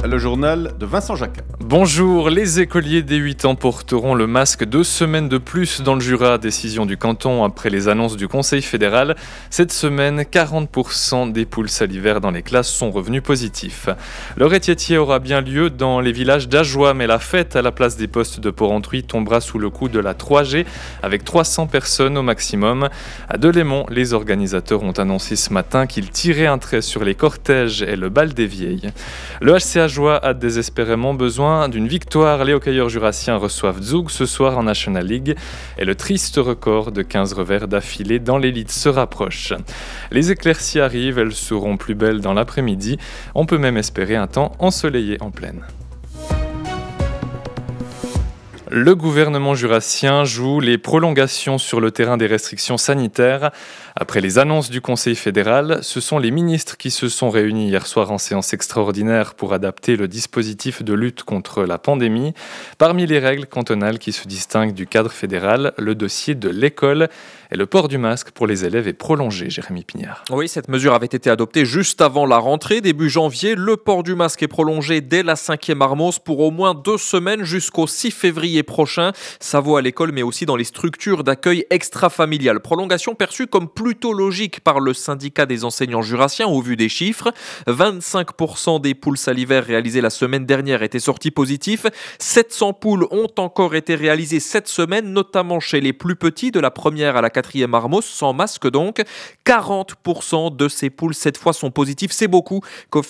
le journal de Vincent Jacquin. Bonjour, les écoliers des 8 ans porteront le masque 2 semaines de plus dans le Jura, décision du canton après les annonces du Conseil fédéral. Cette semaine, 40% des poules salivaires dans les classes sont revenus positifs. Le rétiétier aura bien lieu dans les villages d'Ajoie, mais la fête à la place des postes de Porrentruy tombera sous le coup de la 3G avec 300 personnes au maximum. À Delémont, les organisateurs ont annoncé ce matin qu'ils tiraient un trait sur les cortèges et le bal des vieilles. Le HC Ajoie a désespérément besoin d'une victoire. Les hockeyeurs jurassiens reçoivent Zug ce soir en National League et le triste record de 15 revers d'affilée dans l'élite se rapproche. Les éclaircies arrivent, elles seront plus belles dans l'après-midi. On peut même espérer un temps ensoleillé en plaine. Le gouvernement jurassien joue les prolongations sur le terrain des restrictions sanitaires. Après les annonces du Conseil fédéral, ce sont les ministres qui se sont réunis hier soir en séance extraordinaire pour adapter le dispositif de lutte contre la pandémie. Parmi les règles cantonales qui se distinguent du cadre fédéral, le dossier de l'école et le port du masque pour les élèves est prolongé. Jérémy Pignard. Oui, cette mesure avait été adoptée juste avant la rentrée, début janvier. Le port du masque est prolongé dès la 5e Armos pour au moins 2 semaines jusqu'au 6 février prochain. Ça vaut à l'école, mais aussi dans les structures d'accueil extra-familiales. Prolongation perçue comme plutôt logique par le syndicat des enseignants jurassiens au vu des chiffres. 25% des poules salivaires réalisées la semaine dernière étaient sorties positifs. 700 poules ont encore été réalisées cette semaine, notamment chez les plus petits, de la première à la 4e Armos, sans masque donc. 40% de ces poules cette fois sont positives. C'est beaucoup,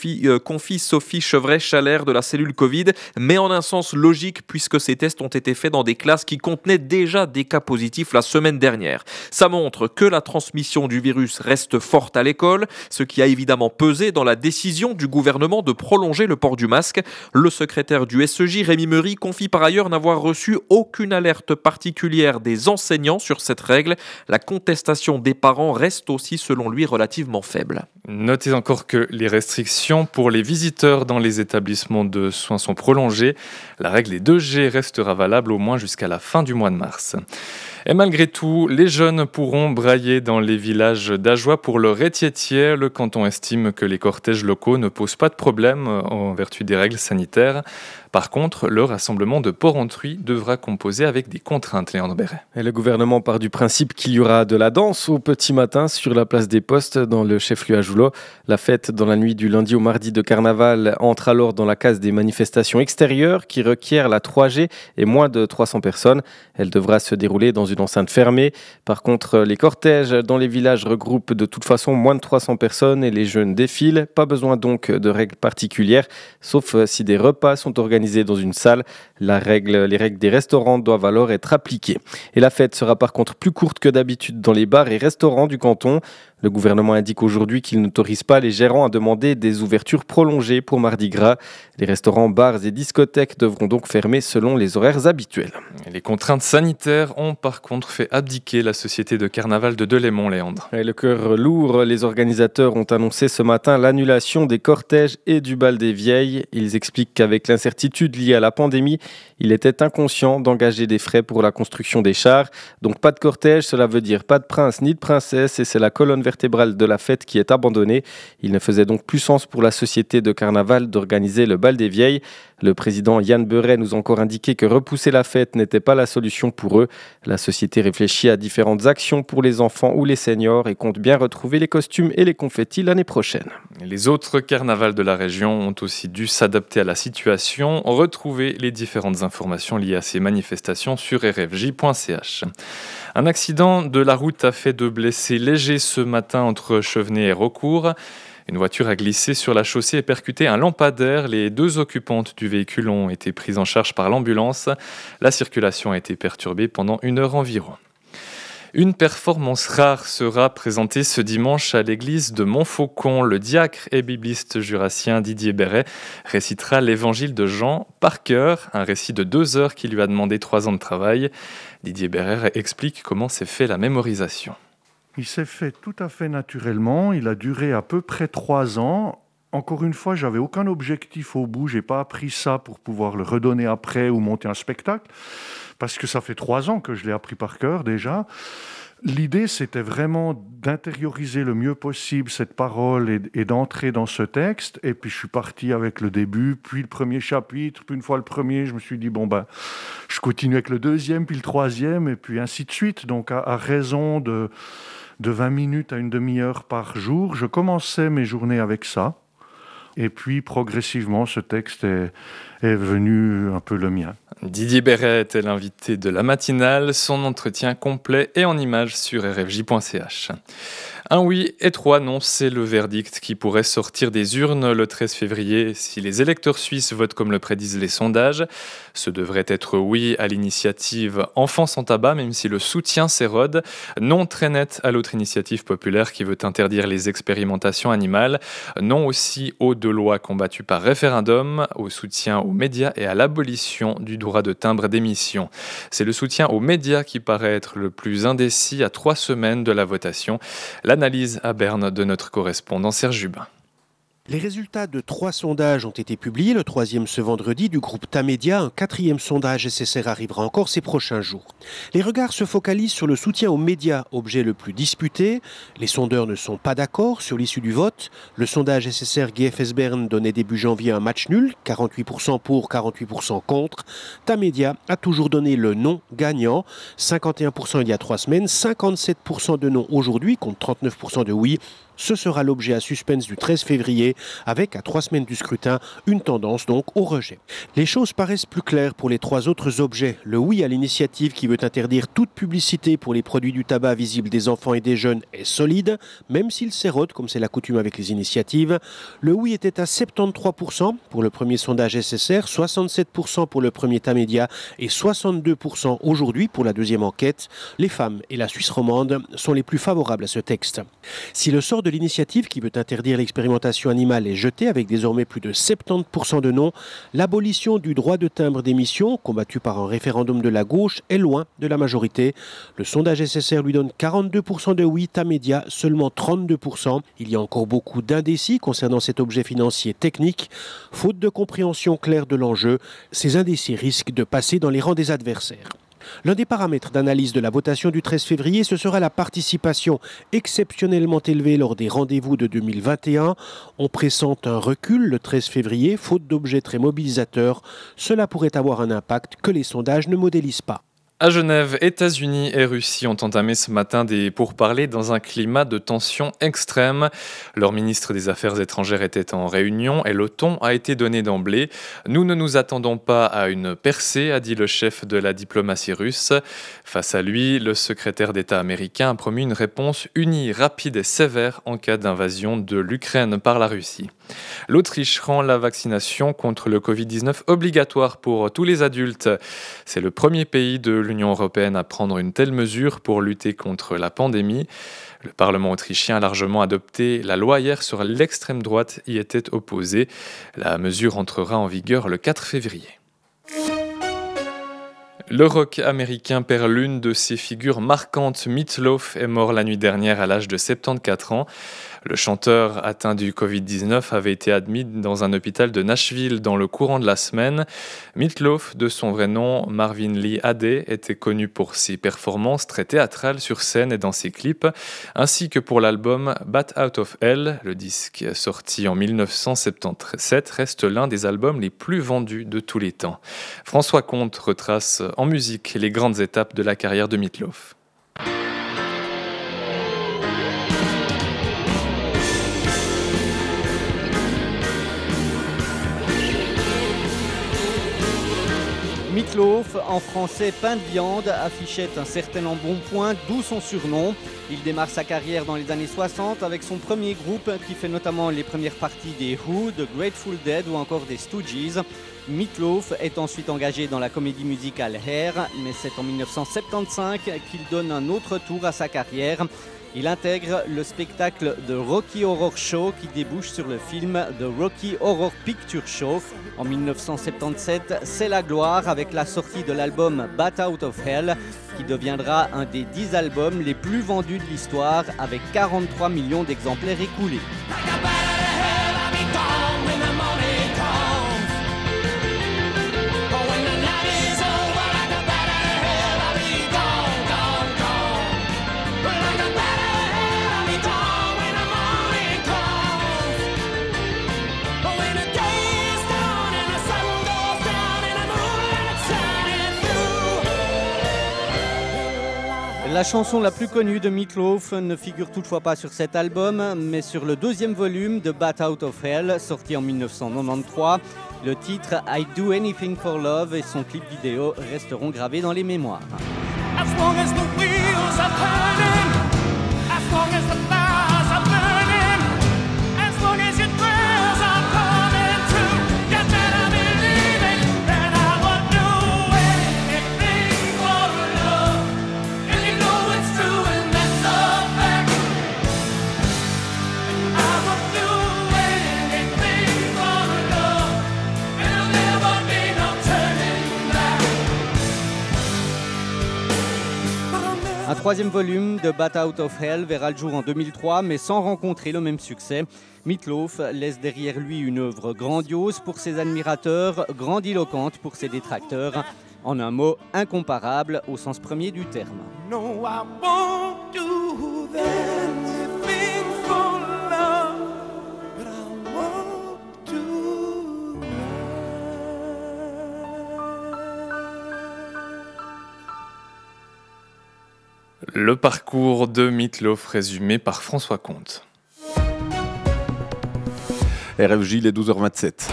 confie Sophie Chevret-Chalère de la cellule Covid, mais en un sens logique puisque ces tests ont été faits dans des classes qui contenaient déjà des cas positifs la semaine dernière. Ça montre que la transmission du virus reste forte à l'école, ce qui a évidemment pesé dans la décision du gouvernement de prolonger le port du masque. Le secrétaire du SEJ, Rémi Meury, confie par ailleurs n'avoir reçu aucune alerte particulière des enseignants sur cette règle. La contestation des parents reste aussi, selon lui, relativement faible. Notez encore que les restrictions pour les visiteurs dans les établissements de soins sont prolongées. La règle des 2G restera valable au moins jusqu'à la fin du mois de mars. Et malgré tout, les jeunes pourront brailler dans les villages d'Ajoie pour le rétiétier. Le canton estime que les cortèges locaux ne posent pas de problème en vertu des règles sanitaires. Par contre, le rassemblement de Porrentruy devra composer avec des contraintes, Léandre Béret. Et le gouvernement part du principe qu'il y aura de la danse au petit matin sur la place des Postes dans le chef-lieu Ajoulo. La fête dans la nuit du lundi au mardi de carnaval entre alors dans la case des manifestations extérieures qui requièrent la 3G et moins de 300 personnes. Elle devra se dérouler dans une enceinte fermée. Par contre, les cortèges dans les villages regroupent de toute façon moins de 300 personnes et les jeunes défilent. Pas besoin donc de règles particulières, sauf si des repas sont organisés dans une salle. Les règles des restaurants doivent alors être appliquées. Et la fête sera par contre plus courte que d'habitude dans les bars et restaurants du canton. Le gouvernement indique aujourd'hui qu'il n'autorise pas les gérants à demander des ouvertures prolongées pour Mardi Gras. Les restaurants, bars et discothèques devront donc fermer selon les horaires habituels. Les contraintes sanitaires ont par contre fait abdiquer la société de carnaval de Delémont, Léandre. Et le cœur lourd, les organisateurs ont annoncé ce matin l'annulation des cortèges et du bal des vieilles. Ils expliquent qu'avec l'incertitude liée à la pandémie, il était inconscient d'engager des frais pour la construction des chars. Donc pas de cortège, cela veut dire pas de prince ni de princesse et c'est la colonne vertébrale de la fête qui est abandonnée. Il ne faisait donc plus sens pour la société de carnaval d'organiser le bal des vieilles. Le président Yann Beuret nous a encore indiqué que repousser la fête n'était pas la solution pour eux. La société réfléchit à différentes actions pour les enfants ou les seniors et compte bien retrouver les costumes et les confettis l'année prochaine. Les autres carnavals de la région ont aussi dû s'adapter à la situation. Retrouvez les différentes informations liées à ces manifestations sur rfj.ch. Un accident de la route a fait 2 blessés légers ce matin entre Chevenay et Raucourt. Une voiture a glissé sur la chaussée et percuté un lampadaire. Les 2 occupantes du véhicule ont été prises en charge par l'ambulance. La circulation a été perturbée pendant 1 heure environ. Une performance rare sera présentée ce dimanche à l'église de Montfaucon. Le diacre et bibliste jurassien Didier Béret récitera l'évangile de Jean par cœur, un récit de 2 heures qui lui a demandé 3 ans de travail. Didier Béret explique comment s'est fait la mémorisation. Il s'est fait tout à fait naturellement, il a duré à peu près 3 ans. Encore une fois, j'avais aucun objectif au bout, j'ai pas appris ça pour pouvoir le redonner après ou monter un spectacle, parce que ça fait 3 ans que je l'ai appris par cœur déjà. L'idée, c'était vraiment d'intérioriser le mieux possible cette parole et d'entrer dans ce texte. Et puis, je suis parti avec le début, puis le premier chapitre, puis une fois le premier, je me suis dit, je continue avec le deuxième, puis le troisième, et puis ainsi de suite. Donc, à raison de 20 minutes à une demi-heure par jour, je commençais mes journées avec ça. Et puis, progressivement, ce texte est devenu un peu le mien. Didier Béret était l'invité de la matinale. Son entretien complet est en images sur rfj.ch. Un oui et 3 non, c'est le verdict qui pourrait sortir des urnes le 13 février si les électeurs suisses votent comme le prédisent les sondages. Ce devrait être oui à l'initiative Enfants sans tabac, même si le soutien s'érode. Non très net à l'autre initiative populaire qui veut interdire les expérimentations animales. Non aussi aux 2 lois combattues par référendum, au soutien aux médias et à l'abolition du droit de timbre d'émission. C'est le soutien aux médias qui paraît être le plus indécis à 3 semaines de la votation. L'analyse à Berne de notre correspondant Serge Jubin. Les résultats de 3 sondages ont été publiés, le 3e ce vendredi du groupe Tamedia. Un 4e sondage SSR arrivera encore ces prochains jours. Les regards se focalisent sur le soutien aux médias, objet le plus disputé. Les sondeurs ne sont pas d'accord sur l'issue du vote. Le sondage SSR GFS Berne donnait début janvier un match nul, 48% pour, 48% contre. Tamedia a toujours donné le non gagnant, 51% il y a 3 semaines, 57% de non aujourd'hui contre 39% de oui. Ce sera l'objet à suspense du 13 février, avec, à 3 semaines du scrutin, une tendance donc au rejet. Les choses paraissent plus claires pour les 3 autres objets. Le oui à l'initiative qui veut interdire toute publicité pour les produits du tabac visibles des enfants et des jeunes est solide, même s'il s'érode, comme c'est la coutume avec les initiatives. Le oui était à 73% pour le premier sondage SSR, 67% pour le premier Tamedia et 62% aujourd'hui pour la deuxième enquête. Les femmes et la Suisse romande sont les plus favorables à ce texte. Si le sort de l'initiative qui veut interdire l'expérimentation animale est jeté avec désormais plus de 70% de non, l'abolition du droit de timbre d'émission, combattu par un référendum de la gauche, est loin de la majorité. Le sondage SSR lui donne 42% de oui, Tamedia seulement 32%. Il y a encore beaucoup d'indécis concernant cet objet financier technique. Faute de compréhension claire de l'enjeu, ces indécis risquent de passer dans les rangs des adversaires. L'un des paramètres d'analyse de la votation du 13 février, ce sera la participation exceptionnellement élevée lors des rendez-vous de 2021. On pressent un recul le 13 février, faute d'objets très mobilisateurs. Cela pourrait avoir un impact que les sondages ne modélisent pas. À Genève, États-Unis et Russie ont entamé ce matin des pourparlers dans un climat de tension extrême. Leur ministre des Affaires étrangères était en réunion et le ton a été donné d'emblée. Nous ne nous attendons pas à une percée, a dit le chef de la diplomatie russe. Face à lui, le secrétaire d'État américain a promis une réponse unie, rapide et sévère en cas d'invasion de l'Ukraine par la Russie. L'Autriche rend la vaccination contre le Covid-19 obligatoire pour tous les adultes. C'est le premier pays de l'Union européenne à prendre une telle mesure pour lutter contre la pandémie. Le Parlement autrichien a largement adopté la loi hier sur l'extrême droite y était opposée. La mesure entrera en vigueur le 4 février. Le rock américain perd l'une de ses figures marquantes. Meat Loaf est mort la nuit dernière à l'âge de 74 ans. Le chanteur atteint du Covid-19 avait été admis dans un hôpital de Nashville dans le courant de la semaine. Meat Loaf, de son vrai nom Marvin Lee Hadey, était connu pour ses performances très théâtrales sur scène et dans ses clips, ainsi que pour l'album Bat Out of Hell. Le disque sorti en 1977 reste l'un des albums les plus vendus de tous les temps. François Comte retrace en musique les grandes étapes de la carrière de Meat Loaf. Meat Loaf, en français pain de viande, affichait un certain embonpoint, d'où son surnom. Il démarre sa carrière dans les années 60 avec son premier groupe qui fait notamment les premières parties des Who, The Grateful Dead ou encore des Stooges. Meat Loaf est ensuite engagé dans la comédie musicale Hair, mais c'est en 1975 qu'il donne un autre tour à sa carrière. Il intègre le spectacle The Rocky Horror Show qui débouche sur le film The Rocky Horror Picture Show. En 1977, c'est la gloire avec la sortie de l'album Bat Out of Hell qui deviendra un des 10 albums les plus vendus de l'histoire avec 43 millions d'exemplaires écoulés. La chanson la plus connue de Meat Loaf ne figure toutefois pas sur cet album, mais sur le deuxième volume de Bat Out of Hell, sorti en 1993. Le titre I Do Anything for Love et son clip vidéo resteront gravés dans les mémoires. As long as the wheels are turning, as long as the fires are burning, as long as your prayers are coming true, you better believe it, that I would do anything for love. And you know it's true and that's a fact. I would do anything for love, and there'll never be no turning back. Un troisième volume de Bat Out of Hell verra le jour en 2003, mais sans rencontrer le même succès. Meat Loaf laisse derrière lui une œuvre grandiose pour ses admirateurs, grandiloquente pour ses détracteurs. En un mot, incomparable au sens premier du terme. No, I won't do anything for love, but I won't do Le parcours de Meat Loaf résumé par François Comte. RFJ, il est 12h27.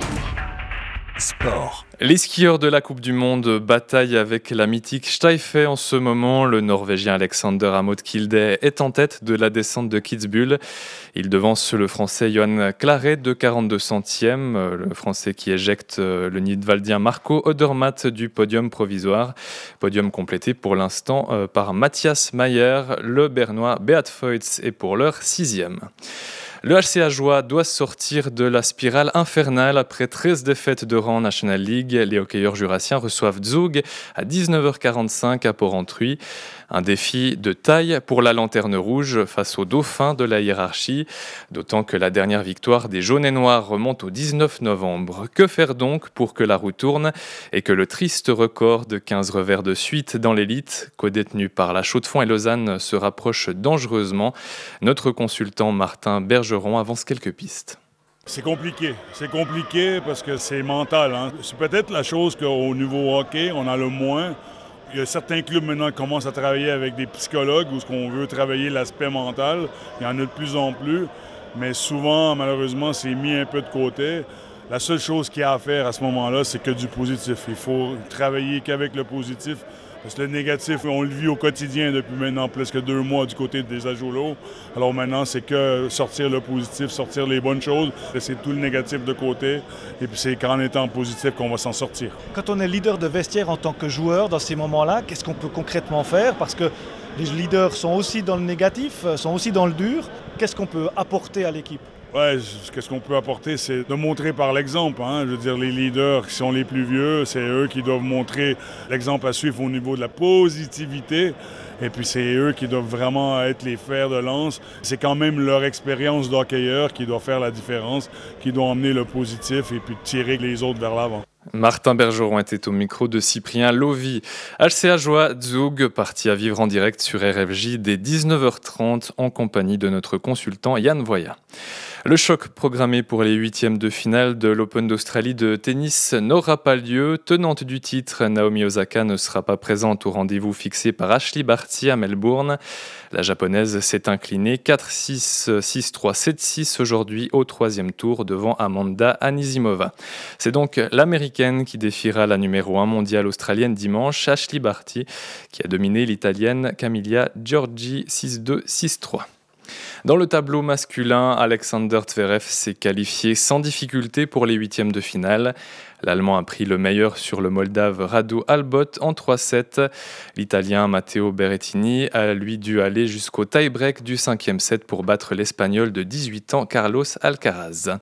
Sport. Les skieurs de la Coupe du Monde bataillent avec la mythique Steife en ce moment. Le Norvégien Alexander Amod Kilde est en tête de la descente de Kitzbühel. Il devance le Français Johan Claret de 42 centièmes, le Français qui éjecte le Nidwaldien Marco Odermatt du podium provisoire. Podium complété pour l'instant par Matthias Mayer. Le Bernois Beat Feutz est pour l'heure 6e. Le HC Ajoie doit sortir de la spirale infernale après 13 défaites de rang en National League. Les hockeyeurs jurassiens reçoivent Zug à 19h45 à Porrentruy. Un défi de taille pour la Lanterne Rouge face aux dauphins de la hiérarchie, d'autant que la dernière victoire des jaunes et noirs remonte au 19 novembre. Que faire donc pour que la roue tourne et que le triste record de 15 revers de suite dans l'élite, co-détenu par la Chaux-de-Fonds et Lausanne, se rapproche dangereusement? Notre consultant Martin Bergeron avance quelques pistes. C'est compliqué parce que c'est mental. Hein. C'est peut-être la chose qu'au niveau hockey, on a le moins. Il y a certains clubs maintenant qui commencent à travailler avec des psychologues où on veut travailler l'aspect mental. Il y en a de plus en plus, mais souvent, malheureusement, c'est mis un peu de côté. La seule chose qu'il y a à faire à ce moment-là, c'est que du positif. Il faut travailler qu'avec le positif. Parce que le négatif, on le vit au quotidien depuis maintenant presque 2 mois du côté des Ajolos. Alors maintenant, c'est que sortir le positif, sortir les bonnes choses, laisser tout le négatif de côté. Et puis c'est qu'en étant positif qu'on va s'en sortir. Quand on est leader de vestiaire en tant que joueur, dans ces moments-là, qu'est-ce qu'on peut concrètement faire? Parce que les leaders sont aussi dans le négatif, sont aussi dans le dur. Qu'est-ce qu'on peut apporter à l'équipe? Ouais, ce qu'on peut apporter, c'est de montrer par l'exemple. Hein. Je veux dire, les leaders qui sont les plus vieux, c'est eux qui doivent montrer l'exemple à suivre au niveau de la positivité. Et puis, c'est eux qui doivent vraiment être les fers de lance. C'est quand même leur expérience d'hockeyeur qui doit faire la différence, qui doit emmener le positif et puis tirer les autres vers l'avant. Martin Bergeron était au micro de Cyprien Lovy. HC Ajoie Zug, parti à vivre en direct sur RFJ dès 19h30 en compagnie de notre consultant Yann Voya. Le choc programmé pour les 8e de finale de l'Open d'Australie de tennis n'aura pas lieu. Tenante du titre, Naomi Osaka ne sera pas présente au rendez-vous fixé par Ashley Barty à Melbourne. La japonaise s'est inclinée 4-6, 6-3, 7-6 aujourd'hui au 3e tour devant Amanda Anisimova. C'est donc l'américaine qui défiera la numéro 1 mondiale australienne dimanche, Ashley Barty, qui a dominé l'italienne Camilla Giorgi 6-2, 6-3. Dans le tableau masculin, Alexander Zverev s'est qualifié sans difficulté pour les 8e de finale. L'Allemand a pris le meilleur sur le Moldave Radu Albot en 3-7. L'Italien Matteo Berrettini a lui dû aller jusqu'au tie-break du 5e set pour battre l'Espagnol de 18 ans Carlos Alcaraz.